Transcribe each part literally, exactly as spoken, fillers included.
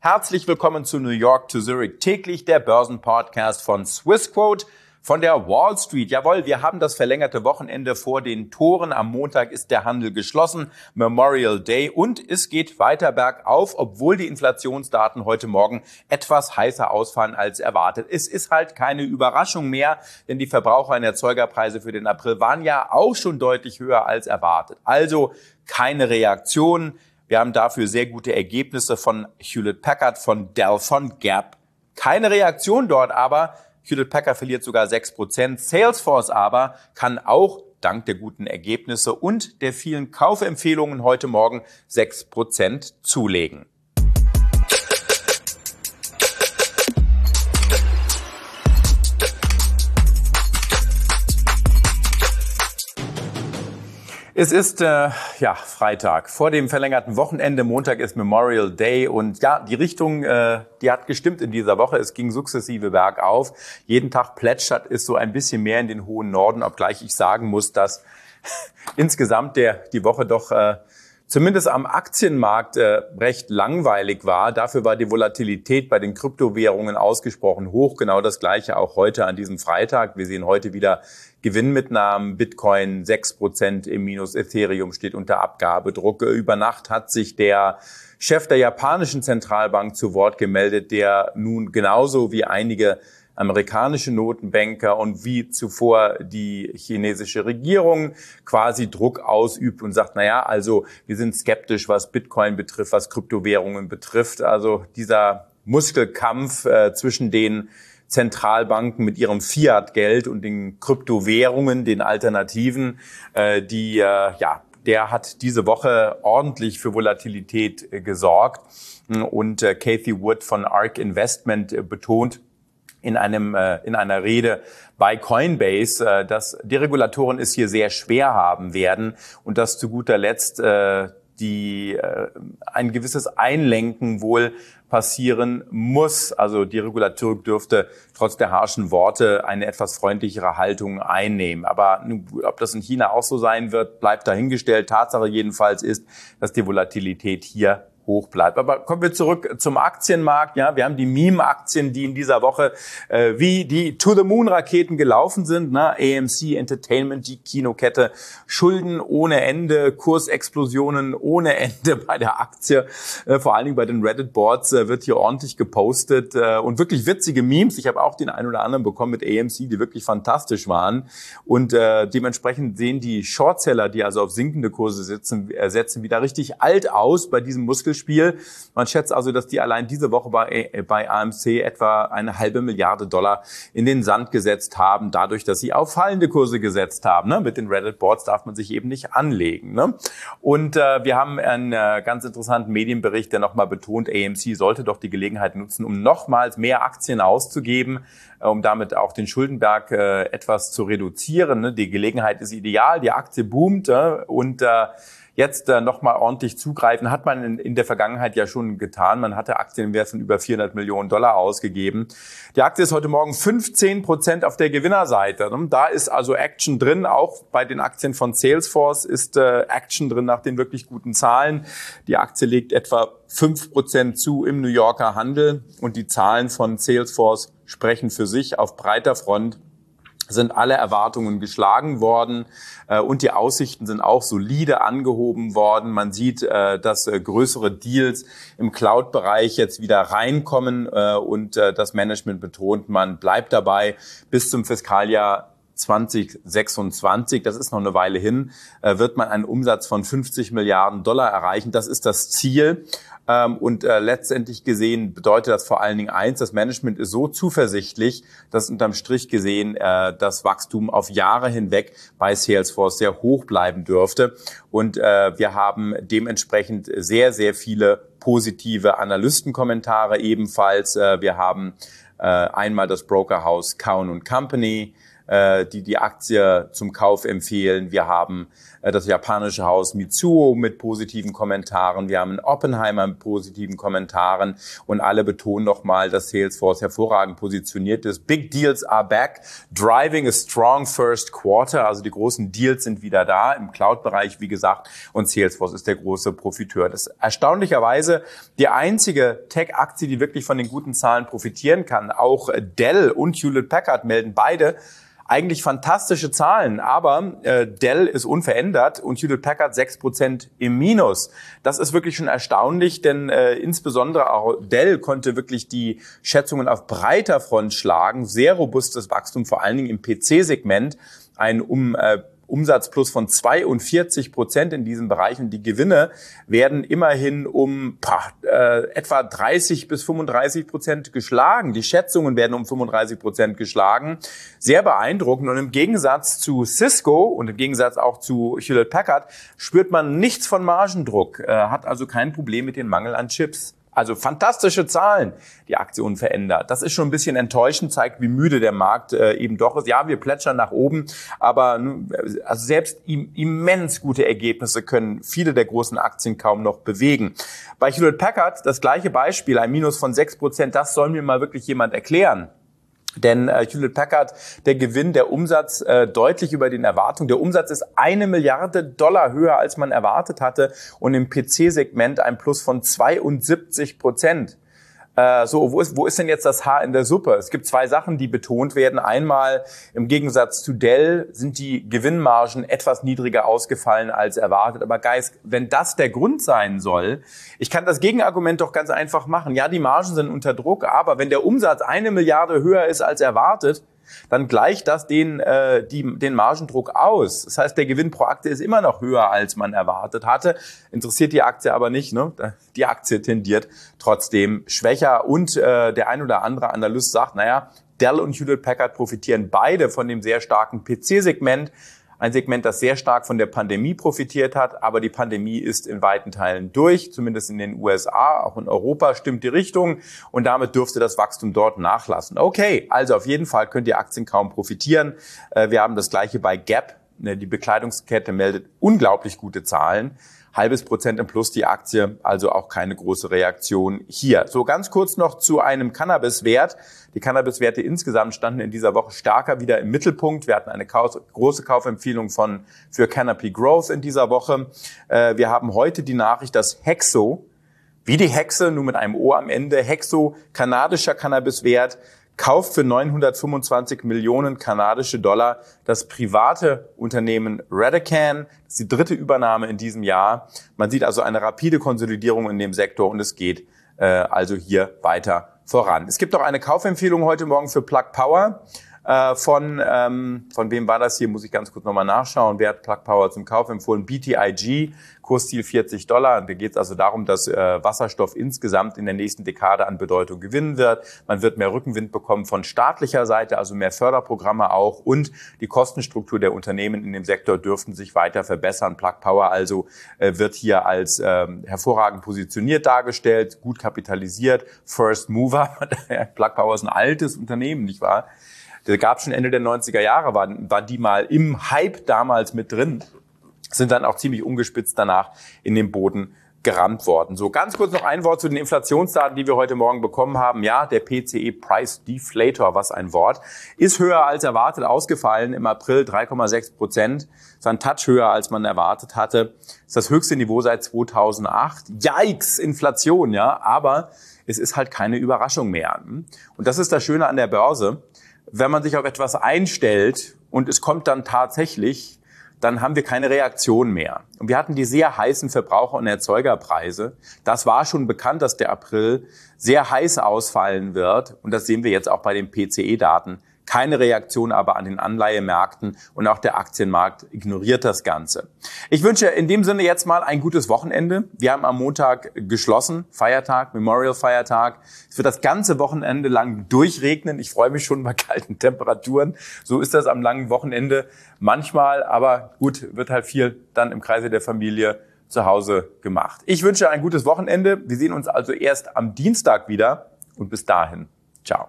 Herzlich willkommen zu New York to Zurich, täglich der Börsenpodcast von Swissquote von der Wall Street. Jawohl, wir haben das verlängerte Wochenende vor den Toren. Am Montag ist der Handel geschlossen, Memorial Day, und es geht weiter bergauf, obwohl die Inflationsdaten heute Morgen etwas heißer ausfallen als erwartet. Es ist halt keine Überraschung mehr, denn die Verbraucher- und Erzeugerpreise für den April waren ja auch schon deutlich höher als erwartet. Also keine Reaktion. Wir haben dafür sehr gute Ergebnisse von Hewlett Packard, von Dell, von Gap. Keine Reaktion dort, aber Hewlett Packard verliert sogar sechs Prozent. Salesforce aber kann auch dank der guten Ergebnisse und der vielen Kaufempfehlungen heute Morgen sechs Prozent zulegen. Es ist äh, ja Freitag vor dem verlängerten Wochenende. Montag ist Memorial Day und ja, die Richtung, äh, die hat gestimmt in dieser Woche. Es ging sukzessive bergauf. Jeden Tag plätschert es so ein bisschen mehr in den hohen Norden, obgleich ich sagen muss, dass insgesamt der die Woche doch äh, zumindest am Aktienmarkt äh, recht langweilig war. Dafür war die Volatilität bei den Kryptowährungen ausgesprochen hoch. Genau das Gleiche auch heute an diesem Freitag. Wir sehen heute wieder Gewinnmitnahmen. Bitcoin sechs Prozent im Minus. Ethereum steht unter Abgabedruck. Über Nacht hat sich der Chef der japanischen Zentralbank zu Wort gemeldet, der nun genauso wie einige amerikanische Notenbanker und wie zuvor die chinesische Regierung quasi Druck ausübt und sagt, na ja, also wir sind skeptisch, was Bitcoin betrifft, was Kryptowährungen betrifft. Also dieser Muskelkampf äh, zwischen den Zentralbanken mit ihrem Fiat-Geld und den Kryptowährungen, den Alternativen, äh, die äh, ja, der hat diese Woche ordentlich für Volatilität äh, gesorgt. Und äh, Cathie Wood von ARK Investment äh, betont in einem äh, in einer Rede bei Coinbase, äh, dass die Regulatoren es hier sehr schwer haben werden und dass zu guter Letzt äh, die äh, ein gewisses Einlenken wohl passieren muss. Also die Regulatorik dürfte trotz der harschen Worte eine etwas freundlichere Haltung einnehmen. Aber ob das in China auch so sein wird, bleibt dahingestellt. Tatsache jedenfalls ist, dass die Volatilität hier hoch bleibt. Aber kommen wir zurück zum Aktienmarkt. Ja, wir haben die Meme-Aktien, die in dieser Woche äh, wie die To-the-Moon-Raketen gelaufen sind. Ne? A M C Entertainment, die Kinokette, Schulden ohne Ende, Kursexplosionen ohne Ende bei der Aktie. Äh, vor allen Dingen bei den Reddit-Boards äh, wird hier ordentlich gepostet äh, und wirklich witzige Memes. Ich habe auch den einen oder anderen bekommen mit A M C, die wirklich fantastisch waren. Und äh, dementsprechend sehen die Shortseller, die also auf sinkende Kurse sitzen, äh, setzen, wieder richtig alt aus bei diesem Muskel Spiel. Man schätzt also, dass die allein diese Woche bei, bei A M C etwa eine halbe Milliarde Dollar in den Sand gesetzt haben, dadurch, dass sie auf fallende Kurse gesetzt haben. Ne? Mit den Reddit-Boards darf man sich eben nicht anlegen. Ne? Und äh, wir haben einen äh, ganz interessanten Medienbericht, der nochmal betont, A M C sollte doch die Gelegenheit nutzen, um nochmals mehr Aktien auszugeben, äh, um damit auch den Schuldenberg äh, etwas zu reduzieren. Ne? Die Gelegenheit ist ideal, die Aktie boomt äh, und äh, Jetzt äh, nochmal ordentlich zugreifen, hat man in, in der Vergangenheit ja schon getan. Man hatte Aktien im Wert von über vierhundert Millionen Dollar ausgegeben. Die Aktie ist heute Morgen fünfzehn Prozent auf der Gewinnerseite. Da ist also Action drin. Auch bei den Aktien von Salesforce ist äh, Action drin nach den wirklich guten Zahlen. Die Aktie legt etwa fünf Prozent zu im New Yorker Handel. Und die Zahlen von Salesforce sprechen für sich. Auf breiter Front sind alle Erwartungen geschlagen worden äh, und die Aussichten sind auch solide angehoben worden. Man sieht, äh, dass äh, größere Deals im Cloud-Bereich jetzt wieder reinkommen äh, und äh, das Management betont, man bleibt dabei bis zum Fiskaljahr zwanzig sechsundzwanzig, das ist noch eine Weile hin, äh, wird man einen Umsatz von fünfzig Milliarden Dollar erreichen. Das ist das Ziel. Ähm, und äh, letztendlich gesehen bedeutet das vor allen Dingen eins, das Management ist so zuversichtlich, dass unterm Strich gesehen äh, das Wachstum auf Jahre hinweg bei Salesforce sehr hoch bleiben dürfte. Und äh, wir haben dementsprechend sehr, sehr viele positive Analystenkommentare ebenfalls. Äh, wir haben äh, einmal das Brokerhaus Cowen und Company, die die Aktie zum Kauf empfehlen. Wir haben das japanische Haus Mitsuo mit positiven Kommentaren, wir haben Oppenheimer mit positiven Kommentaren und alle betonen nochmal, dass Salesforce hervorragend positioniert ist. Big Deals are back, driving a strong first quarter, also die großen Deals sind wieder da im Cloud-Bereich, wie gesagt, und Salesforce ist der große Profiteur. Das ist erstaunlicherweise die einzige Tech-Aktie, die wirklich von den guten Zahlen profitieren kann. Auch Dell und Hewlett-Packard melden beide eigentlich fantastische Zahlen, aber äh, Dell ist unverändert und Hewlett-Packard sechs Prozent im Minus. Das ist wirklich schon erstaunlich, denn äh, insbesondere auch Dell konnte wirklich die Schätzungen auf breiter Front schlagen. Sehr robustes Wachstum, vor allen Dingen im P C-Segment, ein um äh, Umsatzplus von zweiundvierzig Prozent in diesem Bereich und die Gewinne werden immerhin um pah, äh, etwa dreißig bis fünfunddreißig Prozent geschlagen. Die Schätzungen werden um fünfunddreißig Prozent geschlagen. Sehr beeindruckend und im Gegensatz zu Cisco und im Gegensatz auch zu Hewlett-Packard spürt man nichts von Margendruck, äh, hat also kein Problem mit dem Mangel an Chips. Also fantastische Zahlen, die Aktie unverändert. Das ist schon ein bisschen enttäuschend, zeigt, wie müde der Markt äh, eben doch ist. Ja, wir plätschern nach oben, aber also selbst im, immens gute Ergebnisse können viele der großen Aktien kaum noch bewegen. Bei Hewlett-Packard das gleiche Beispiel, ein Minus von sechs Prozent, das soll mir mal wirklich jemand erklären. Denn äh, Hewlett-Packard, der Gewinn, der Umsatz äh, deutlich über den Erwartungen. Der Umsatz ist eine Milliarde Dollar höher, als man erwartet hatte. Und im P C-Segment ein Plus von zweiundsiebzig Prozent. Äh, so, wo ist, wo ist denn jetzt das Haar in der Suppe? Es gibt zwei Sachen, die betont werden. Einmal, im Gegensatz zu Dell sind die Gewinnmargen etwas niedriger ausgefallen als erwartet. Aber Guys, wenn das der Grund sein soll, ich kann das Gegenargument doch ganz einfach machen. Ja, die Margen sind unter Druck, aber wenn der Umsatz eine Milliarde höher ist als erwartet, dann gleicht das den, äh, die, den Margendruck aus. Das heißt, der Gewinn pro Aktie ist immer noch höher, als man erwartet hatte. Interessiert die Aktie aber nicht, ne? Die Aktie tendiert trotzdem schwächer. Und äh, der ein oder andere Analyst sagt, naja, Dell und Hewlett-Packard profitieren beide von dem sehr starken P C-Segment. Ein Segment, das sehr stark von der Pandemie profitiert hat, aber die Pandemie ist in weiten Teilen durch, zumindest in den U S A, auch in Europa stimmt die Richtung und damit dürfte das Wachstum dort nachlassen. Okay, also auf jeden Fall könnt ihr Aktien kaum profitieren. Wir haben das Gleiche bei Gap. Die Bekleidungskette meldet unglaublich gute Zahlen. Halbes Prozent im Plus die Aktie, also auch keine große Reaktion hier. So ganz kurz noch zu einem Cannabis-Wert. Die Cannabis-Werte insgesamt standen in dieser Woche stärker wieder im Mittelpunkt. Wir hatten eine große Kaufempfehlung von für Canopy Growth in dieser Woche. Wir haben heute die Nachricht, dass Hexo, wie die Hexe, nur mit einem O am Ende, Hexo, kanadischer Cannabis-Wert, kauft für neunhundertfünfundzwanzig Millionen kanadische Dollar das private Unternehmen Redecan. Das ist die dritte Übernahme in diesem Jahr. Man sieht also eine rapide Konsolidierung in dem Sektor und es geht äh, also hier weiter voran. Es gibt auch eine Kaufempfehlung heute Morgen für Plug Power. Äh, von, ähm, von wem war das hier? Muss ich ganz kurz nochmal nachschauen. Wer hat Plug Power zum Kauf empfohlen? B T I G, Kursziel vierzig Dollar. Da geht es also darum, dass äh, Wasserstoff insgesamt in der nächsten Dekade an Bedeutung gewinnen wird. Man wird mehr Rückenwind bekommen von staatlicher Seite, also mehr Förderprogramme auch. Und die Kostenstruktur der Unternehmen in dem Sektor dürften sich weiter verbessern. Plug Power also äh, wird hier als äh, hervorragend positioniert dargestellt, gut kapitalisiert, First Mover. Plug Power ist ein altes Unternehmen, nicht wahr? Der gab schon Ende der neunziger Jahre, war, war die mal im Hype damals mit drin, sind dann auch ziemlich umgespitzt danach in den Boden gerammt worden. So, ganz kurz noch ein Wort zu den Inflationsdaten, die wir heute Morgen bekommen haben. Ja, der P C E Price Deflator, was ein Wort, ist höher als erwartet ausgefallen im April, drei Komma sechs Prozent. Ist ein Touch höher, als man erwartet hatte. Ist das höchste Niveau seit zweitausendacht. Yikes, Inflation, ja, aber es ist halt keine Überraschung mehr. Und das ist das Schöne an der Börse. Wenn man sich auf etwas einstellt und es kommt dann tatsächlich, dann haben wir keine Reaktion mehr. Und wir hatten die sehr heißen Verbraucher- und Erzeugerpreise. Das war schon bekannt, dass der April sehr heiß ausfallen wird. Und das sehen wir jetzt auch bei den P C E-Daten. Keine Reaktion aber an den Anleihemärkten und auch der Aktienmarkt ignoriert das Ganze. Ich wünsche in dem Sinne jetzt mal ein gutes Wochenende. Wir haben am Montag geschlossen, Feiertag, Memorial-Feiertag. Es wird das ganze Wochenende lang durchregnen. Ich freue mich schon bei kalten Temperaturen. So ist das am langen Wochenende manchmal, aber gut, wird halt viel dann im Kreise der Familie zu Hause gemacht. Ich wünsche ein gutes Wochenende. Wir sehen uns also erst am Dienstag wieder und bis dahin, ciao.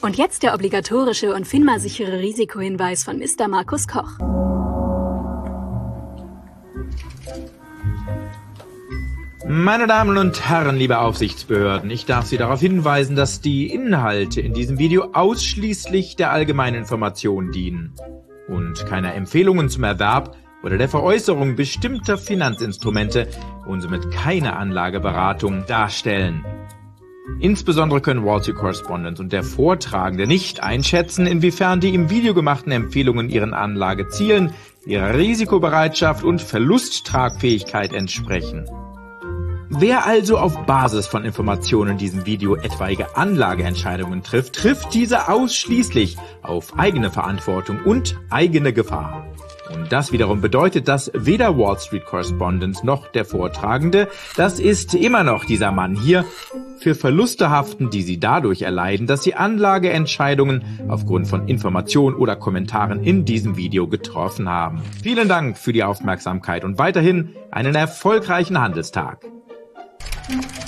Und jetzt der obligatorische und FINMA-sichere Risikohinweis von Mister Markus Koch. Meine Damen und Herren, liebe Aufsichtsbehörden, ich darf Sie darauf hinweisen, dass die Inhalte in diesem Video ausschließlich der allgemeinen Information dienen und keine Empfehlungen zum Erwerb oder der Veräußerung bestimmter Finanzinstrumente und somit keine Anlageberatung darstellen. Insbesondere können Wall Street Correspondent und der Vortragende nicht einschätzen, inwiefern die im Video gemachten Empfehlungen ihren Anlagezielen, ihrer Risikobereitschaft und Verlusttragfähigkeit entsprechen. Wer also auf Basis von Informationen in diesem Video etwaige Anlageentscheidungen trifft, trifft diese ausschließlich auf eigene Verantwortung und eigene Gefahr. Und das wiederum bedeutet, dass weder Wall Street Correspondent noch der Vortragende, das ist immer noch dieser Mann hier, für Verluste haften, die sie dadurch erleiden, dass sie Anlageentscheidungen aufgrund von Informationen oder Kommentaren in diesem Video getroffen haben. Vielen Dank für die Aufmerksamkeit und weiterhin einen erfolgreichen Handelstag. Thank you.